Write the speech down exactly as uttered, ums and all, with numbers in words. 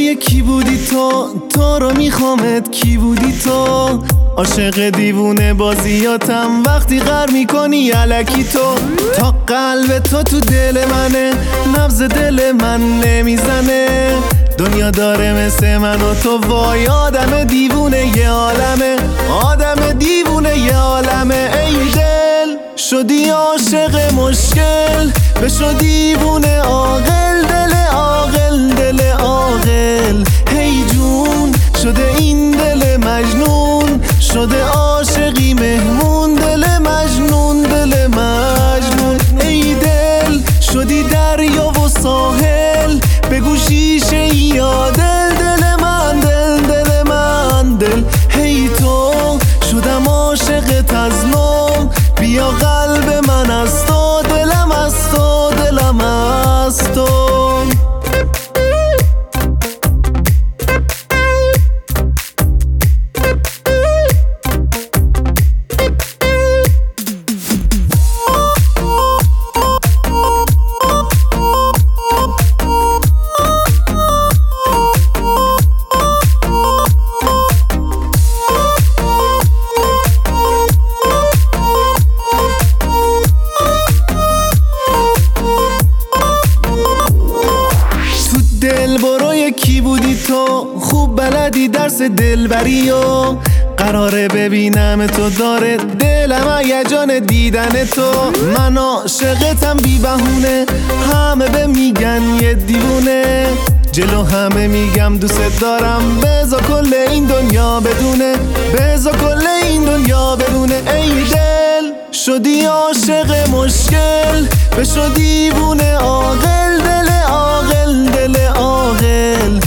برای کی بودی تو؟ تو رو میخوامت کی بودی تو؟ عاشق دیوونه بازیاتم وقتی غر میکنی الکی تو. تا قلب تو تو دل منه، نبض دل من نمیزنه. دنیا داره مثل من و تو، وای آدم دیوونه یه عالمه، آدم دیوونه یه عالمه. ای دل شدی عاشق مشکل، بشو دیوونه عاقل، دل عاقل دل عاقل. هی جون شده این دل مجنون، شده عاشقی مهمون، دل مجنون دل مجنون. ای دل شدی دریا و ساحل، بگو شیشه یا دل، دل من دل دل من دل. هی تو شدم عاشقت از نو، بیا قلب من از تو، دلم از تو دلم از تو. دل بروی کی بودی تو؟ خوب بلدی درس دلبری و قراره ببینم تو، داره دلم هیجان دیدن تو. من عاشقتم بی بهونه، همه به میگن یه دیوونه، جلو همه میگم دوست دارم، بذار کل این دنیا بدونه، بذار کل این دنیا بدونه. ای دل شدی عاشق مشکل، بشو دیوونه عاقل، دل عاقل دل عاقل.